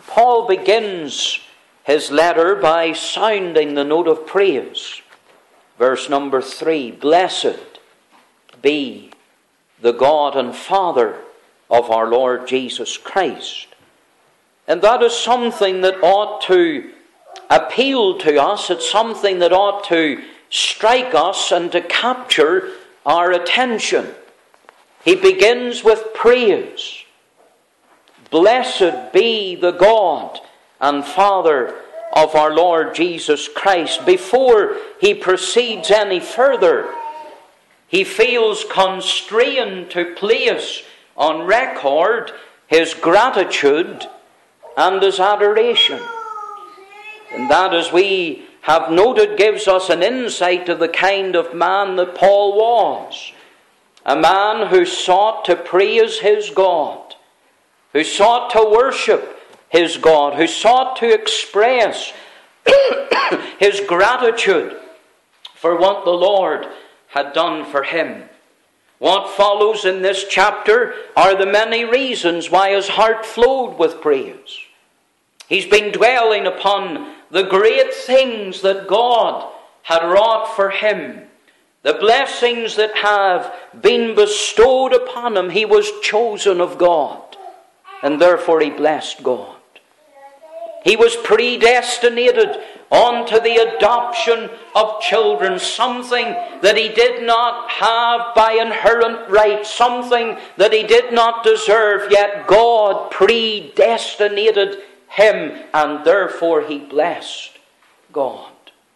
Paul begins his letter by sounding the note of praise. Verse number 3, "Blessed be the God and Father of our Lord Jesus Christ." And that is something that ought to appeal to us. It's something that ought to strike us and to capture our attention. He begins with praise. "Blessed be the God and Father of our Lord Jesus Christ." Before he proceeds any further, he feels constrained to place on record his gratitude and his adoration. And that, as we have noted, gives us an insight to the kind of man that Paul was. A man who sought to praise his God, who sought to worship his God, who sought to express his gratitude for what the Lord had done for him. What follows in this chapter are the many reasons why his heart flowed with praise. He's been dwelling upon the great things that God had wrought for him, the blessings that have been bestowed upon him. He was chosen of God, and therefore he blessed God. He was predestinated unto the adoption of children, something that he did not have by inherent right, something that he did not deserve, yet God predestinated him, and therefore he blessed God.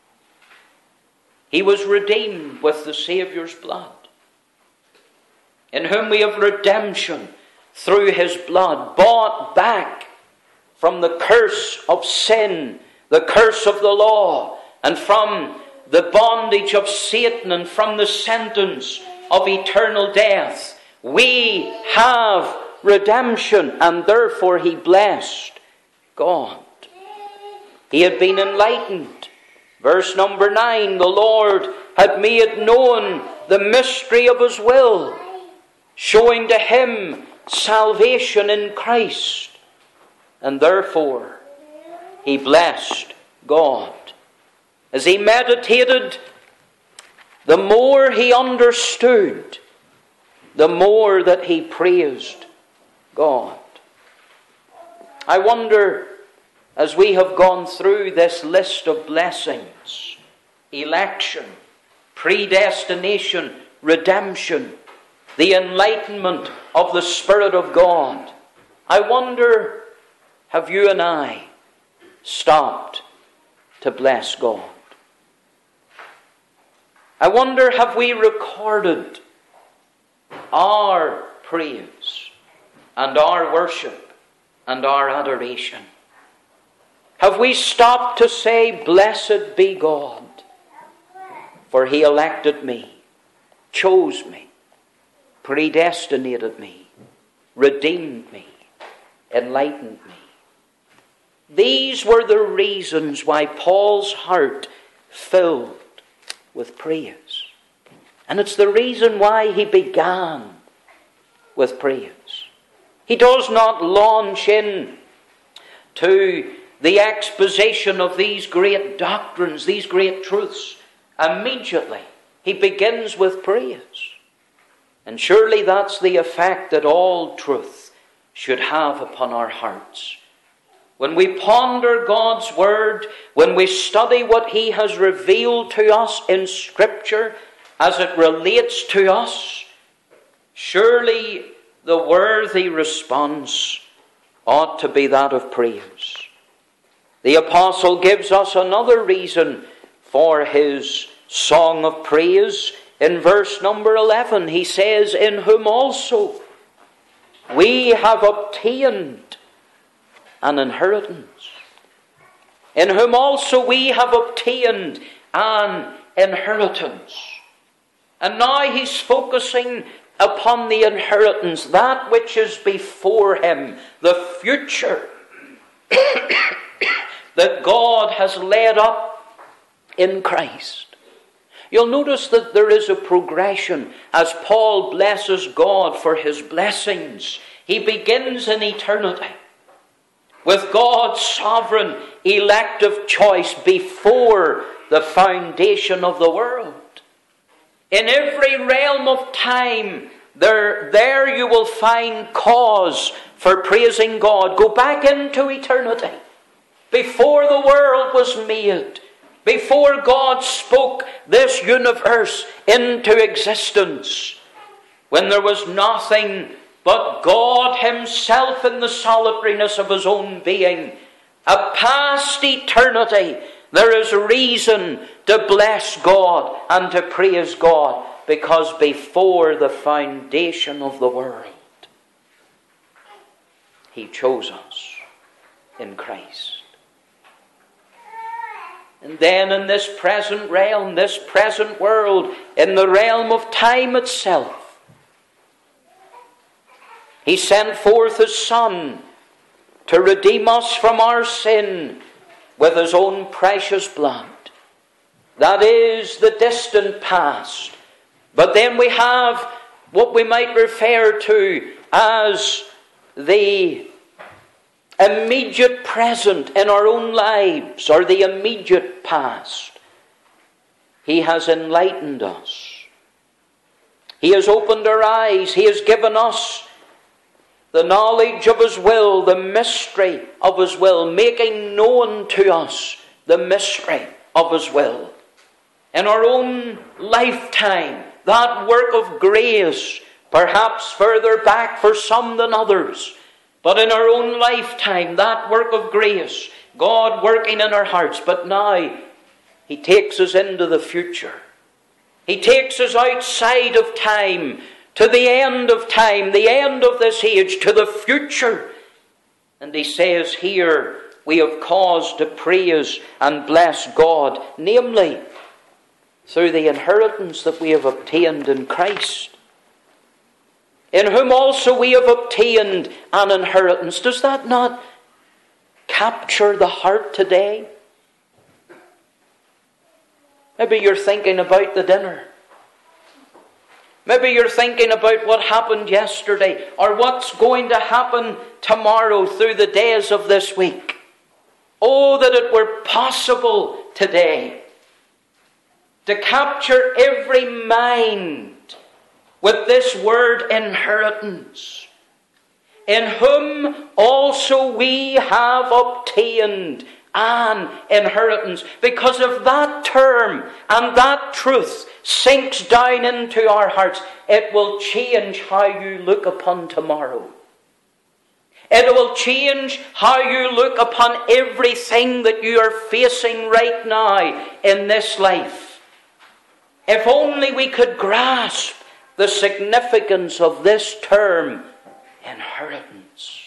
He was redeemed with the Saviour's blood, in whom we have redemption through his blood, bought back from the curse of sin, the curse of the law, and from the bondage of Satan, and from the sentence of eternal death. We have redemption, and therefore he blessed God. He had been enlightened. Verse number 9, "The Lord had made known the mystery of his will, showing to him salvation in Christ." And therefore he blessed God. As he meditated, the more he understood, the more that he praised God. I wonder, as we have gone through this list of blessings, election, predestination, redemption, the enlightenment of the Spirit of God, I wonder, have you and I stopped to bless God? I wonder, have we recorded our praise and our worship and our adoration? Have we stopped to say, "Blessed be God, for he elected me, chose me, predestinated me, redeemed me, enlightened me"? These were the reasons why Paul's heart filled with praise. And it's the reason why he began with praise. He does not launch in to the exposition of these great doctrines, these great truths, immediately. He begins with praise. And surely that's the effect that all truth should have upon our hearts. When we ponder God's Word, when we study what he has revealed to us in Scripture as it relates to us, surely the worthy response ought to be that of praise. The apostle gives us another reason for his song of praise. In verse number 11, he says, "In whom also we have obtained an inheritance." In whom also we have obtained an inheritance. And now he's focusing upon the inheritance, that which is before him, the future that God has laid up in Christ. You'll notice that there is a progression as Paul blesses God for his blessings. He begins in eternity. with God's sovereign elective choice before the foundation of the world. In every realm of time, there you will find cause for praising God. Go back into eternity. Before the world was made, before God spoke this universe into existence, when there was nothing but God Himself in the solitariness of His own being, a past eternity, there is reason to bless God and to praise God, because before the foundation of the world, He chose us in Christ. And then in this present realm, this present world, in the realm of time itself, He sent forth His Son to redeem us from our sin with His own precious blood. That is the distant past. But then we have what we might refer to as the immediate present in our own lives, or the immediate past. He has enlightened us. He has opened our eyes. He has given us the knowledge of His will, the mystery of His will, making known to us the mystery of His will. In our own lifetime, that work of grace, perhaps further back for some than others, but in our own lifetime, that work of grace, God working in our hearts. But now, He takes us into the future. He takes us outside of time, to the end of time, the end of this age, to the future. And He says here, we have cause to praise and bless God, namely, through the inheritance that we have obtained in Christ, in whom also we have obtained an inheritance. Does that not capture the heart today? Maybe you're thinking about the dinner. Maybe you're thinking about what happened yesterday, or what's going to happen tomorrow through the days of this week. Oh, that it were possible today to capture every mind with this word inheritance, in whom also we have obtained an inheritance. Because if that term and that truth sinks down into our hearts, it will change how you look upon tomorrow. It will change how you look upon everything that you are facing right now in this life. If only we could grasp the significance of this term, inheritance.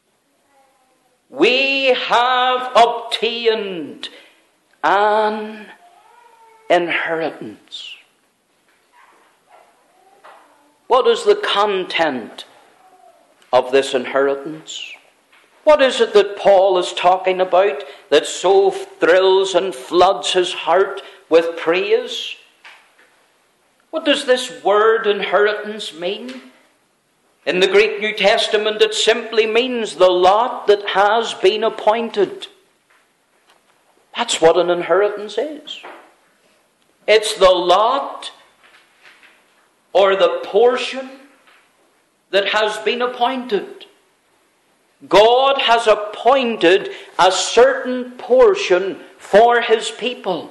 We have obtained an inheritance. What is the content of this inheritance? What is it that Paul is talking about that so thrills and floods his heart with praise? What does this word inheritance mean? In the Greek New Testament, it simply means the lot that has been appointed. That's what an inheritance is. It's the lot or the portion that has been appointed. God has appointed a certain portion for His people.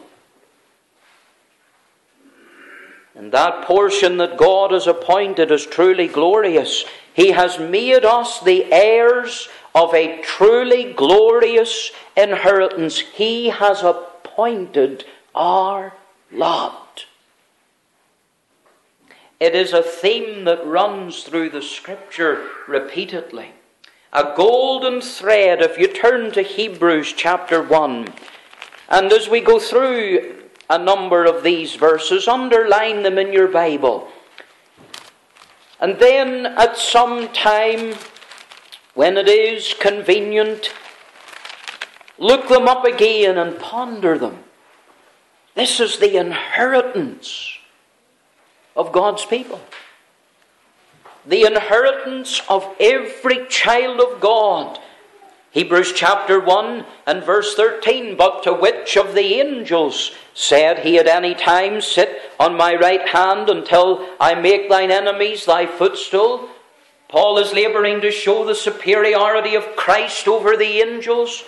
And that portion that God has appointed is truly glorious. He has made us the heirs of a truly glorious inheritance. He has appointed our lot. It is a theme that runs through the Scripture repeatedly. A golden thread, if you turn to Hebrews chapter 1. And as we go through a number of these verses, underline them in your Bible. And then at some time, when it is convenient, look them up again and ponder them. This is the inheritance of God's people. The inheritance of every child of God Hebrews chapter 1 and verse 13, but to which of the angels said he at any time, sit on my right hand until I make thine enemies thy footstool? Paul is labouring to show the superiority of Christ over the angels.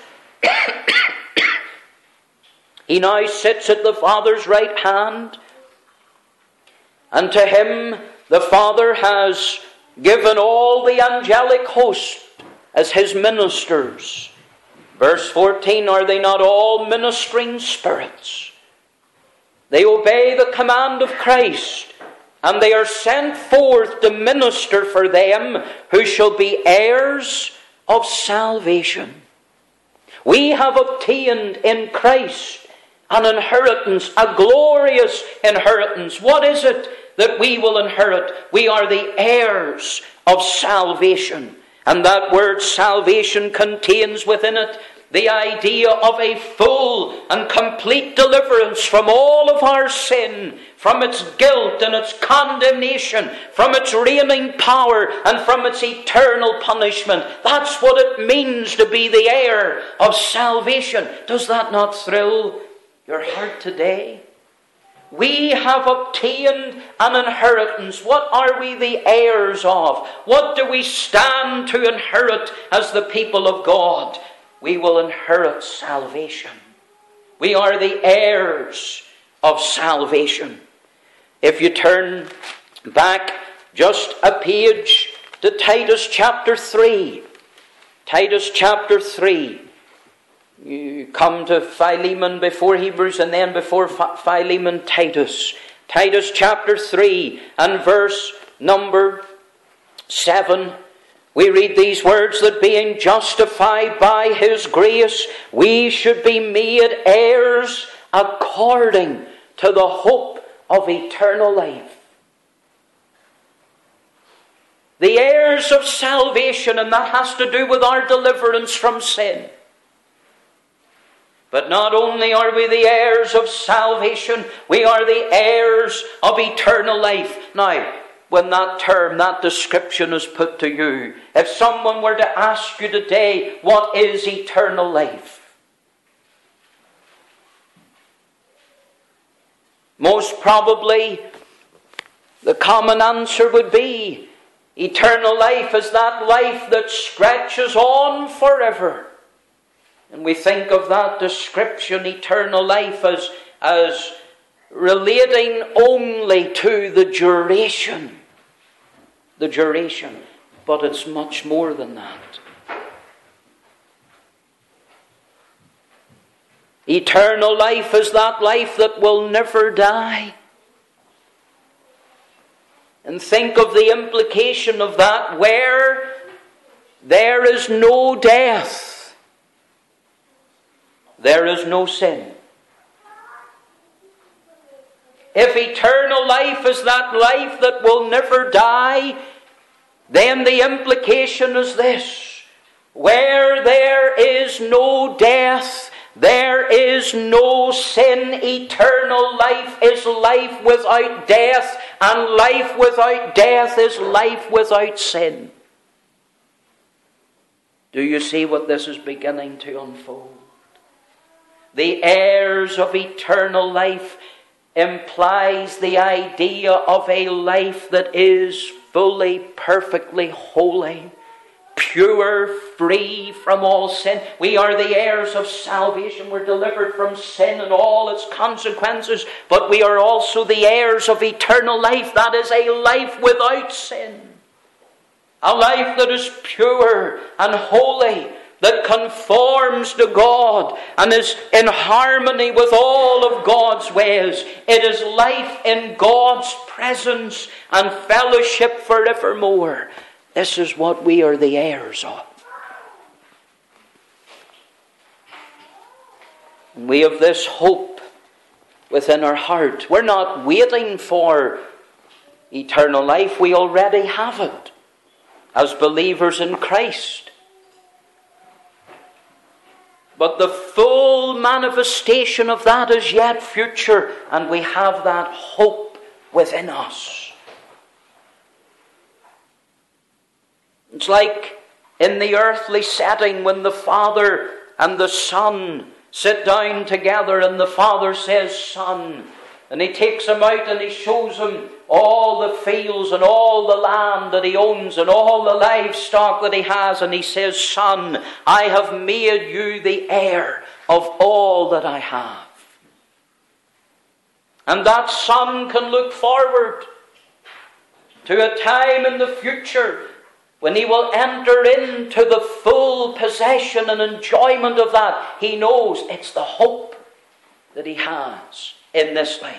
He now sits at the Father's right hand, and to him the Father has given all the angelic host as his ministers. Verse 14, are they not all ministering spirits? They obey the command of Christ, and they are sent forth to minister for them who shall be heirs of salvation. We have obtained in Christ an inheritance, a glorious inheritance. What is it that we will inherit? We are the heirs of salvation. And that word salvation contains within it the idea of a full and complete deliverance from all of our sin, from its guilt and its condemnation, from its reigning power and from its eternal punishment. That's what it means to be the heir of salvation. Does that not thrill your heart today? We have obtained an inheritance. What are we the heirs of? What do we stand to inherit as the people of God? We will inherit salvation. We are the heirs of salvation. If you turn back just a page to Titus chapter 3. Titus chapter 3. You come to Philemon before Hebrews, and then before Philemon, Titus. Titus chapter 3 and verse number 7. We read these words, that being justified by his grace, we should be made heirs according to the hope of eternal life. The heirs of salvation, and that has to do with our deliverance from sin. But not only are we the heirs of salvation, we are the heirs of eternal life. Now, when that term, that description is put to you, if someone were to ask you today, what is eternal life? Most probably, the common answer would be, eternal life is that life that stretches on forever. And we think of that description, eternal life, as relating only to the duration. The duration. But it's much more than that. Eternal life is that life that will never die. And think of the implication of that, where there is no death, there is no sin. If eternal life is that life that will never die, then the implication is this: where there is no death, there is no sin. Eternal life is life without death, and life without death is life without sin. Do you see what this is beginning to unfold? The heirs of eternal life implies the idea of a life that is fully, perfectly holy, pure, free from all sin. We are the heirs of salvation. We're delivered from sin and all its consequences. But we are also the heirs of eternal life. That is a life without sin. A life that is pure and holy, that conforms to God and is in harmony with all of God's ways. It is life in God's presence and fellowship forevermore. This is what we are the heirs of. And we have this hope within our heart. We're not waiting for eternal life. We already have it as believers in Christ. But the full manifestation of that is yet future, and we have that hope within us. It's like in the earthly setting when the Father and the Son sit down together and the Father says, "Son," and He takes him out and He shows him all the fields and all the land that he owns and all the livestock that he has, and He says, "Son, I have made you the heir of all that I have." And that son can look forward to a time in the future when he will enter into the full possession and enjoyment of that. He knows it's the hope that he has in this life.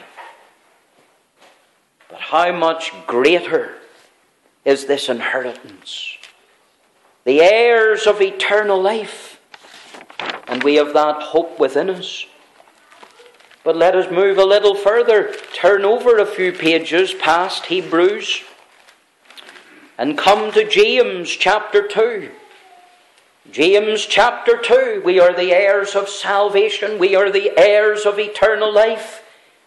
But how much greater is this inheritance? The heirs of eternal life. And we have that hope within us. But let us move a little further. Turn over a few pages past Hebrews and come to James chapter 2. James chapter 2. We are the heirs of salvation. We are the heirs of eternal life.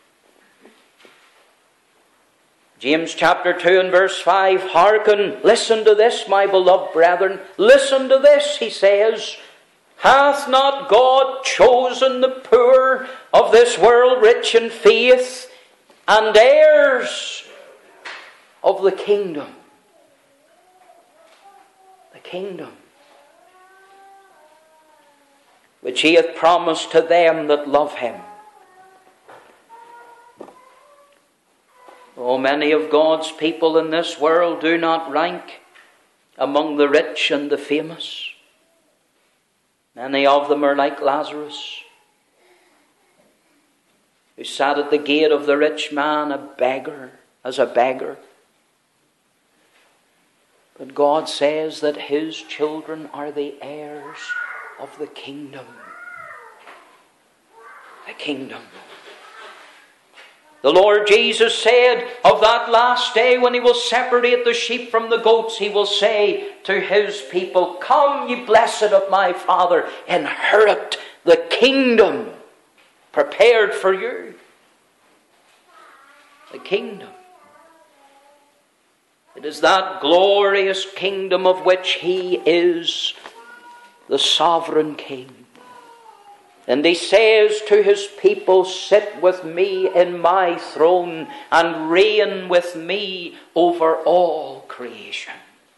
James chapter 2 and verse 5. Hearken, listen to this, my beloved brethren. Listen to this, he says. Hath not God chosen the poor of this world rich in faith and heirs of the kingdom? The kingdom which He hath promised to them that love Him. Oh, many of God's people in this world do not rank among the rich and the famous. Many of them are like Lazarus, who sat at the gate of the rich man as a beggar. But God says that His children are the heirs of the kingdom. The kingdom. The Lord Jesus said of that last day when He will separate the sheep from the goats, He will say to His people, "Come, ye blessed of my Father, inherit the kingdom prepared for you." The kingdom. It is that glorious kingdom of which He is the sovereign King. And He says to His people, "Sit with me in my throne and reign with me over all creation."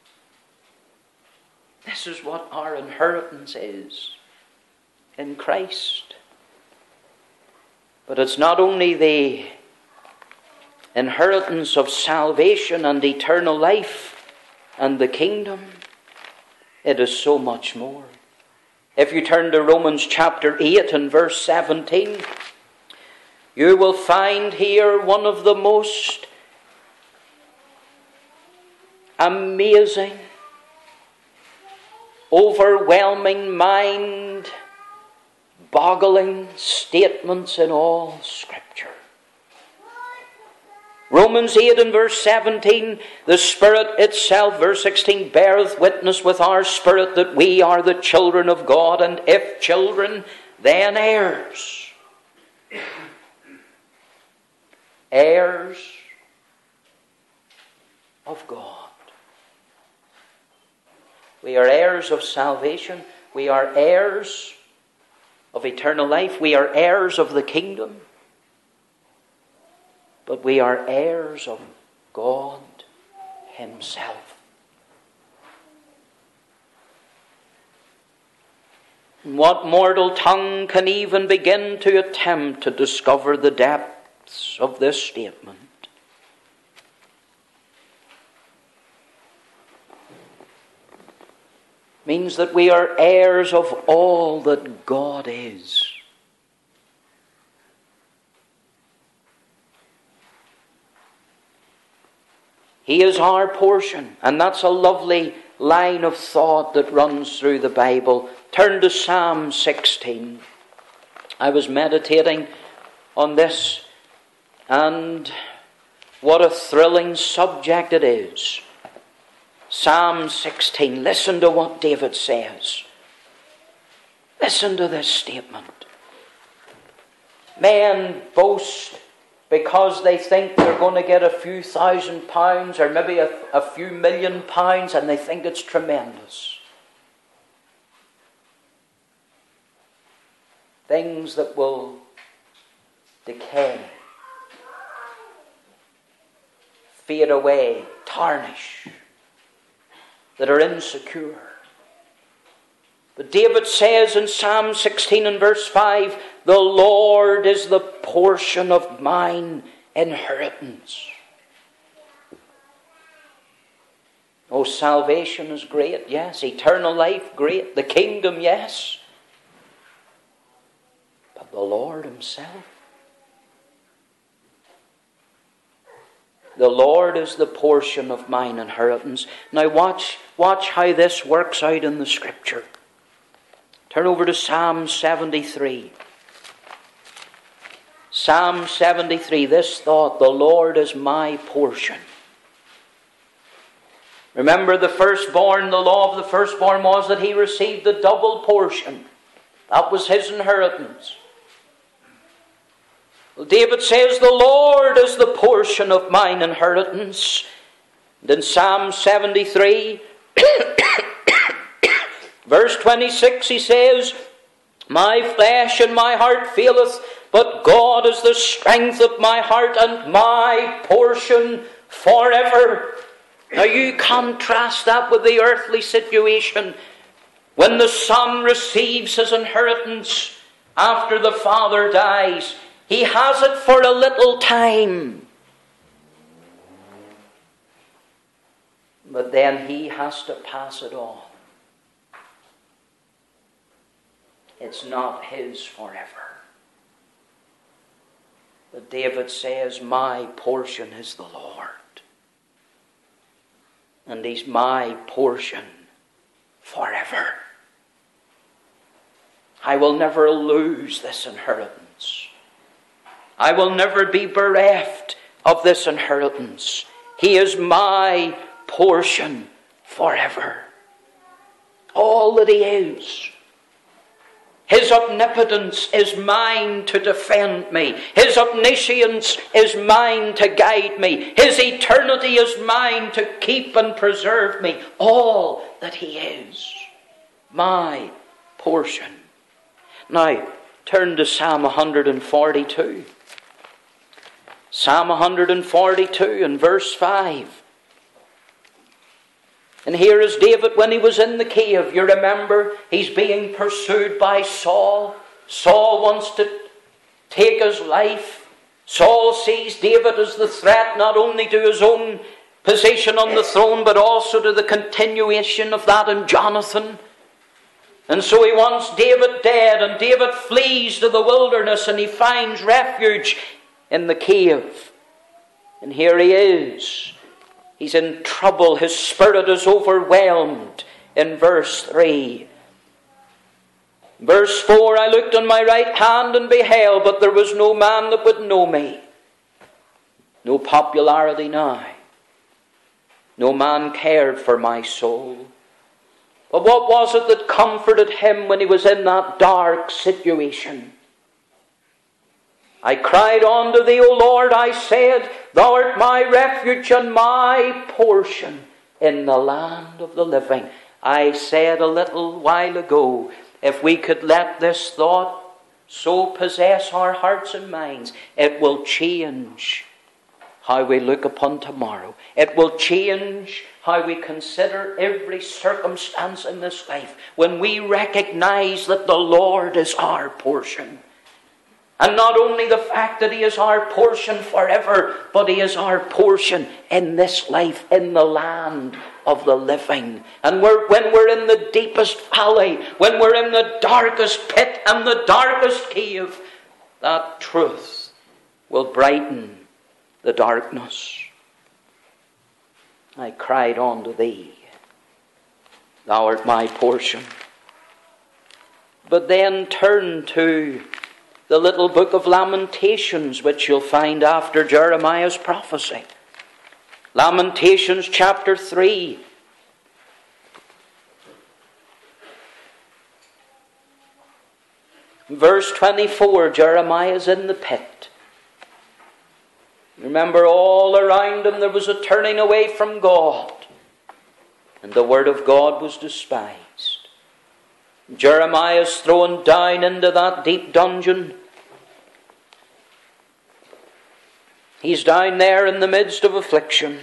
This is what our inheritance is in Christ. But it's not only the inheritance of salvation and eternal life and the kingdom. It is so much more. If you turn to Romans chapter 8 and verse 17, you will find here one of the most amazing, overwhelming, mind-boggling statements in all Scripture. Romans 8 and verse 17, the Spirit itself, verse 16, beareth witness with our spirit that we are the children of God, and if children, then heirs. Heirs of God. We are heirs of salvation. We are heirs of eternal life. We are heirs of the kingdom. But we are heirs of God Himself. What mortal tongue can even begin to attempt to discover the depths of this statement? Means that we are heirs of all that God is. He is our portion. And that's a lovely line of thought that runs through the Bible. Turn to Psalm 16. I was meditating on this, and what a thrilling subject it is. Psalm 16. Listen to what David says. Listen to this statement. Men boast because they think they're going to get a few £1,000 or maybe a few £1,000,000, and they think it's tremendous. things that will decay, fade away, tarnish, that are insecure. But David says in Psalm 16 and verse 5, the Lord is the portion of mine inheritance. Oh, salvation is great, yes. Eternal life, great. The kingdom, yes. But the Lord himself, the Lord is the portion of mine inheritance. Now watch how this works out in the Scripture. Turn over to Psalm 73. Psalm 73, this thought, the Lord is my portion. Remember the firstborn, the law of the firstborn was that he received the double portion. That was his inheritance. Well, David says, the Lord is the portion of mine inheritance. And in Psalm 73, verse 26, he says, my flesh and my heart faileth, but God is the strength of my heart and my portion forever. Now you contrast that with the earthly situation. When the son receives his inheritance after the father dies, he has it for a little time. But then he has to pass it on. It's not his forever. But David says, my portion is the Lord. And he's my portion forever. I will never lose this inheritance. I will never be bereft of this inheritance. He is my portion forever. All that he is. His omnipotence is mine to defend me. His omniscience is mine to guide me. His eternity is mine to keep and preserve me. All that he is, my portion. Now, turn to Psalm 142. Psalm 142 and verse 5. And here is David when he was in the cave. You remember, he's being pursued by Saul. Saul wants to take his life. Saul sees David as the threat not only to his own position on the throne, but also to the continuation of that in Jonathan. And so he wants David dead, and David flees to the wilderness and he finds refuge in the cave. And here he is. He's in trouble. His spirit is overwhelmed in verse 3. Verse 4, I looked on my right hand and beheld, but there was no man that would know me. No popularity now. No man cared for my soul. But what was it that comforted him when he was in that dark situation? I cried unto thee, O Lord, I said, thou art my refuge and my portion in the land of the living. I said a little while ago, if we could let this thought so possess our hearts and minds, it will change how we look upon tomorrow. It will change how we consider every circumstance in this life when we recognize that the Lord is our portion. And not only the fact that he is our portion forever, but he is our portion in this life, in the land of the living. And when we're in the deepest valley, when we're in the darkest pit and the darkest cave, that truth will brighten the darkness. I cried unto thee, thou art my portion. But then turn to the little book of Lamentations, which you'll find after Jeremiah's prophecy. Lamentations chapter 3. Verse 24, Jeremiah's in the pit. Remember, all around him there was a turning away from God, and the word of God was despised. Jeremiah is thrown down into that deep dungeon. He's down there in the midst of affliction.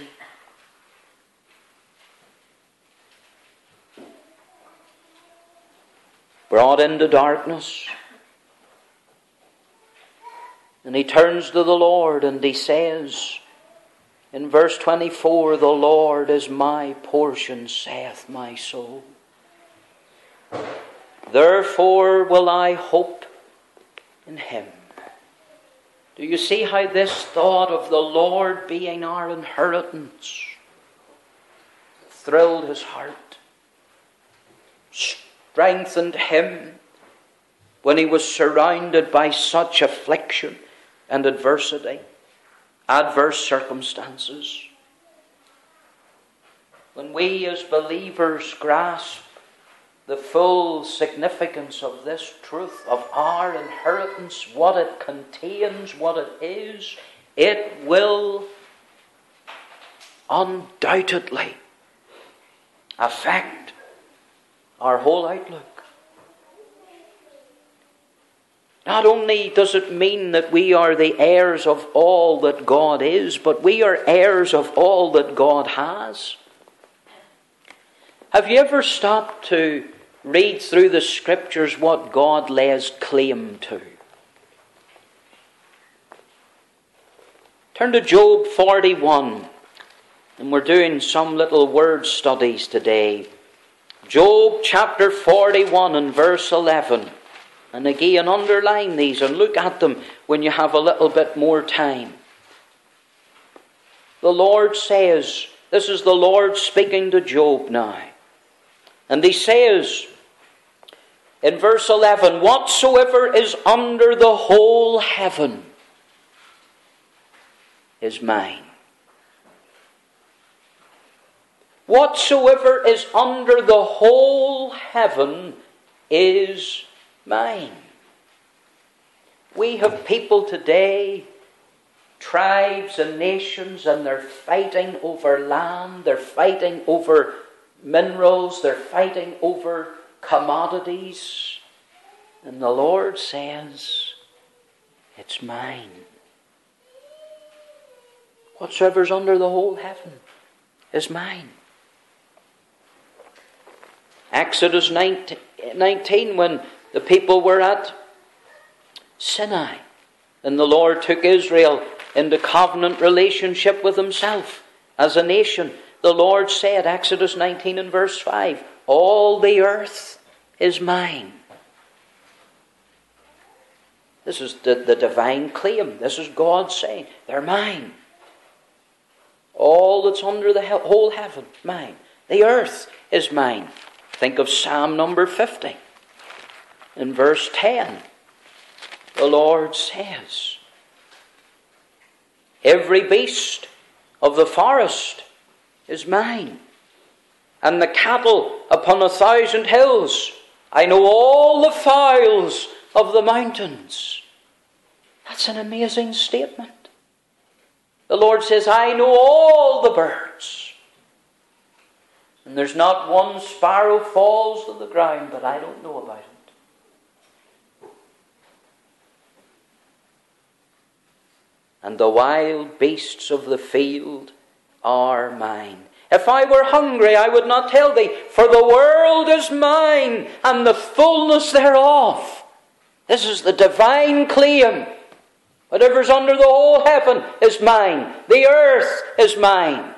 Brought into darkness. And he turns to the Lord and he says, in verse 24, "The Lord is my portion, saith my soul. Therefore will I hope in him." Do you see how this thought of the Lord being our inheritance thrilled his heart, strengthened him when he was surrounded by such affliction and adversity, adverse circumstances? When we as believers grasp the full significance of this truth of our inheritance, what it contains, what it is, it will undoubtedly affect our whole outlook. Not only does it mean that we are the heirs of all that God is, but we are heirs of all that God has. Have you ever stopped to read through the Scriptures what God lays claim to? Turn to Job 41, and we're doing some little word studies today. Job chapter 41 and verse 11. And again, underline these and look at them when you have a little bit more time. The Lord says, this is the Lord speaking to Job now. And he says in verse 11, "Whatsoever is under the whole heaven is mine." Whatsoever is under the whole heaven is mine. We have people today, tribes and nations, and they're fighting over land, they're fighting over minerals, they're fighting over commodities. And the Lord says, it's mine. Whatsoever's under the whole heaven is mine. Exodus 19, when the people were at Sinai, and the Lord took Israel into covenant relationship with himself as a nation. The Lord said, Exodus 19 and verse 5, "All the earth is mine." This is the divine claim. This is God saying, they're mine. All that's under the whole heaven, mine. The earth is mine. Think of Psalm number 50. In verse 10, the Lord says, "Every beast of the forest is mine, and the cattle upon 1,000 hills. I know all the fowls of the mountains." That's an amazing statement. The Lord says, "I know all the birds. And there's not one sparrow falls to the ground that I don't know about it." "And the wild beasts of the field are mine. If I were hungry, I would not tell thee, for the world is mine, and the fullness thereof." This is the divine claim. Whatever's under the whole heaven is mine. The earth is mine.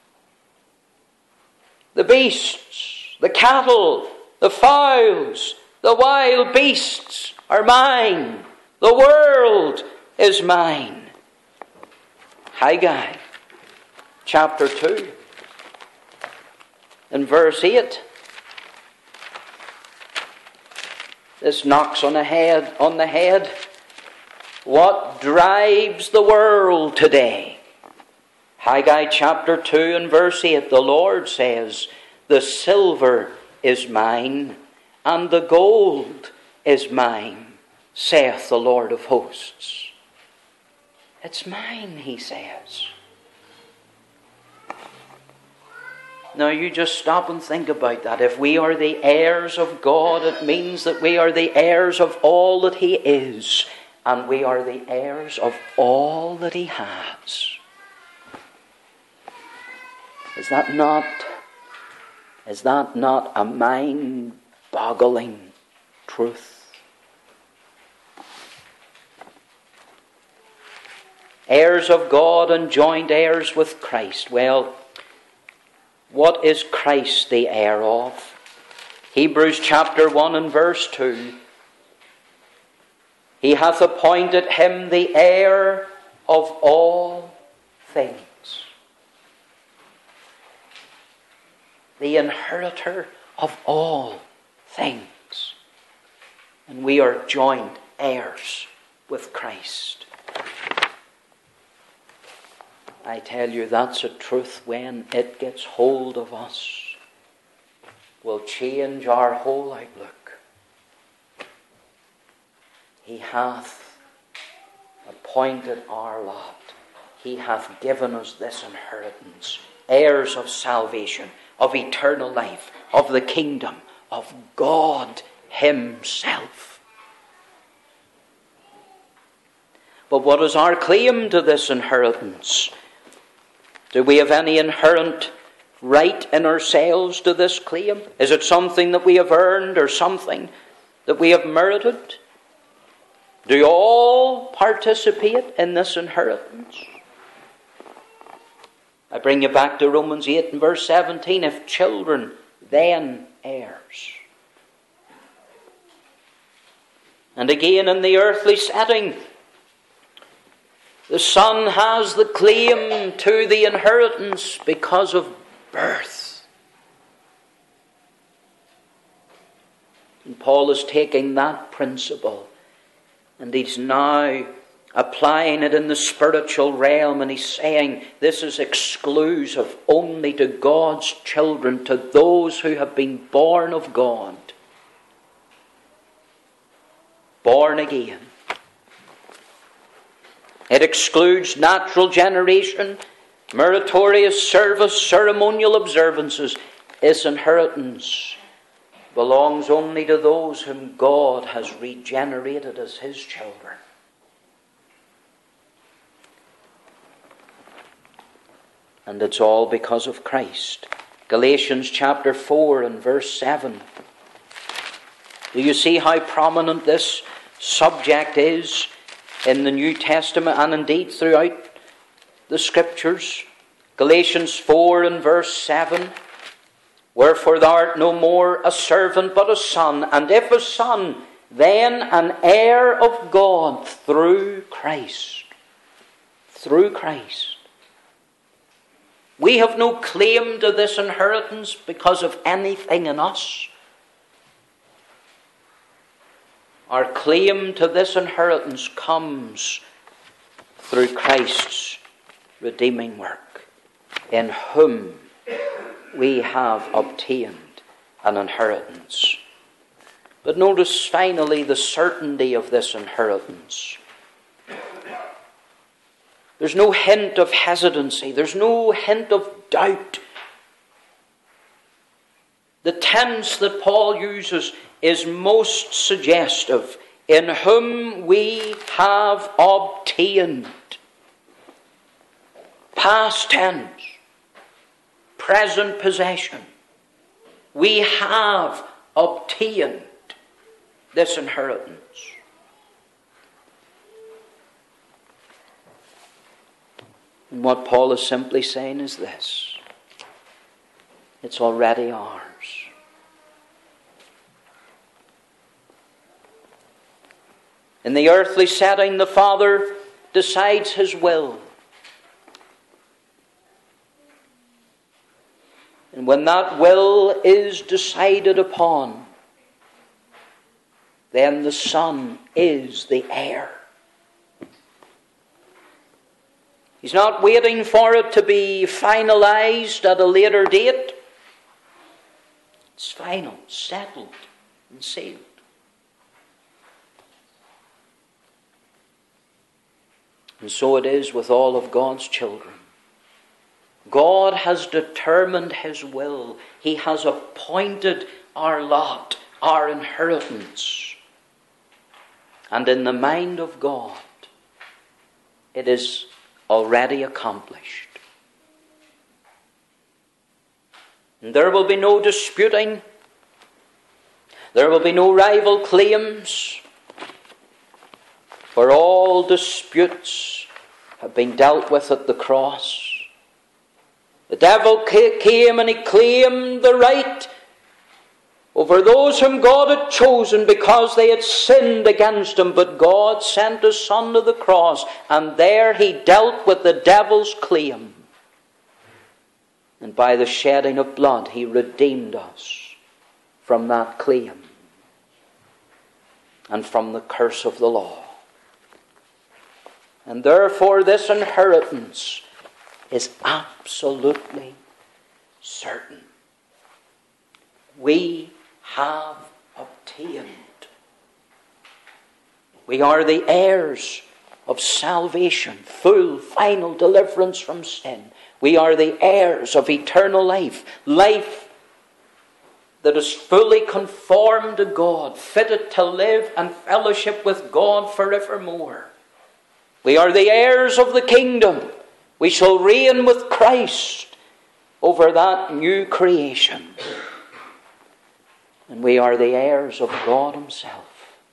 The beasts, the cattle, the fowls, the wild beasts are mine. The world is mine. Haggai chapter 2 and verse 8. This knocks on the head. What drives the world today? Haggai chapter 2 and verse 8. The Lord says, "The silver is mine, and the gold is mine, saith the Lord of hosts." It's mine, he says. Now you just stop and think about that. If we are the heirs of God, it means that we are the heirs of all that He is. And we are the heirs of all that He has. Is that not a mind-boggling truth? Heirs of God and joint heirs with Christ. Well, what is Christ the heir of? Hebrews chapter 1 and verse 2. He hath appointed him the heir of all things. The inheritor of all things. And we are joint heirs with Christ. I tell you, that's a truth when it gets hold of us. Will change our whole outlook. He hath appointed our lot. He hath given us this inheritance. Heirs of salvation, of eternal life, of the kingdom, of God Himself. But what is our claim to this inheritance? Do we have any inherent right in ourselves to this claim? Is it something that we have earned or something that we have merited? Do all participate in this inheritance? I bring you back to Romans 8 and verse 17. If children, then heirs. And again in the earthly setting, the son has the claim to the inheritance because of birth. And Paul is taking that principle and he's now applying it in the spiritual realm, and he's saying this is exclusive only to God's children, to those who have been born of God. Born again. It excludes natural generation, meritorious service, ceremonial observances. Its inheritance belongs only to those whom God has regenerated as His children. And it's all because of Christ. Galatians chapter 4 and verse 7. Do you see how prominent this subject is in the New Testament and indeed throughout the Scriptures? Galatians 4 and verse 7. Wherefore thou art no more a servant but a son, and if a son, then an heir of God through Christ. Through Christ. We have no claim to this inheritance because of anything in us. Our claim to this inheritance comes through Christ's redeeming work, in whom we have obtained an inheritance. But notice finally the certainty of this inheritance. There's no hint of hesitancy. There's no hint of doubt. The tense that Paul uses is most suggestive. In whom we have obtained. Past tense. Present possession. We have obtained this inheritance. And what Paul is simply saying is this: it's already ours. In the earthly setting, the Father decides His will. And when that will is decided upon, then the Son is the heir. He's not waiting for it to be finalized at a later date. It's final, settled, and sealed. And so it is with all of God's children. God has determined his will. He has appointed our lot, our inheritance. And in the mind of God, it is already accomplished. And there will be no disputing. There will be no rival claims. For all disputes have been dealt with at the cross. The devil came and he claimed the right over those whom God had chosen because they had sinned against him. But God sent his Son to the cross, and there he dealt with the devil's claim. And by the shedding of blood, he redeemed us from that claim and from the curse of the law. And therefore this inheritance is absolutely certain. We have obtained. We are the heirs of salvation, full, final deliverance from sin. We are the heirs of eternal life, life that is fully conformed to God, fitted to live and fellowship with God forevermore. We are the heirs of the kingdom. We shall reign with Christ over that new creation. And we are the heirs of God himself.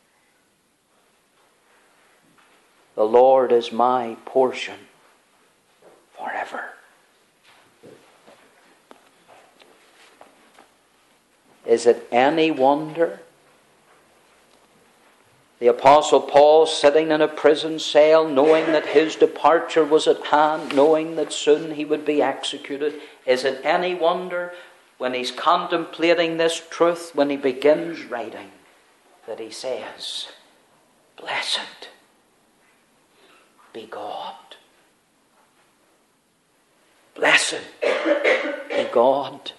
The Lord is my portion forever. Is it any wonder the Apostle Paul, sitting in a prison cell, knowing that his departure was at hand, knowing that soon he would be executed, is it any wonder when he's contemplating this truth, when he begins writing, that he says, "Blessed be God. Blessed be God."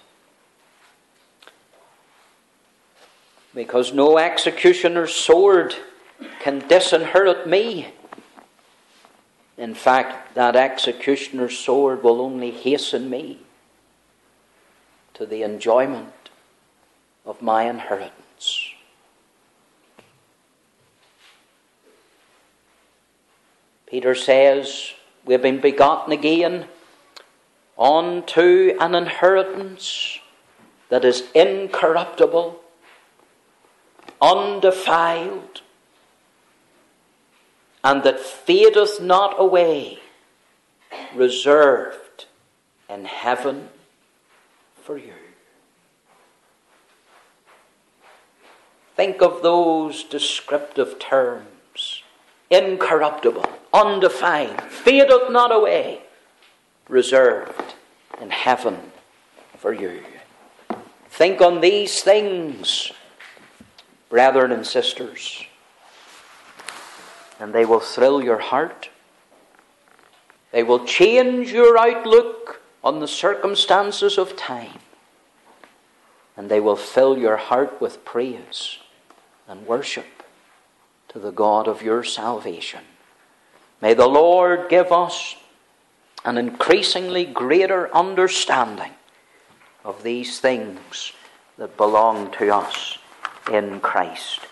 Because no executioner's sword can disinherit me. In fact, that executioner's sword will only hasten me to the enjoyment of my inheritance. Peter says, we have been begotten again unto an inheritance that is incorruptible, undefiled, and that fadeth not away, reserved in heaven for you. Think of those descriptive terms. Incorruptible, undefiled, fadeth not away, reserved in heaven for you. Think on these things, brethren and sisters, and they will thrill your heart. They will change your outlook on the circumstances of time, and they will fill your heart with praise and worship to the God of your salvation. May the Lord give us an increasingly greater understanding of these things that belong to us in Christ.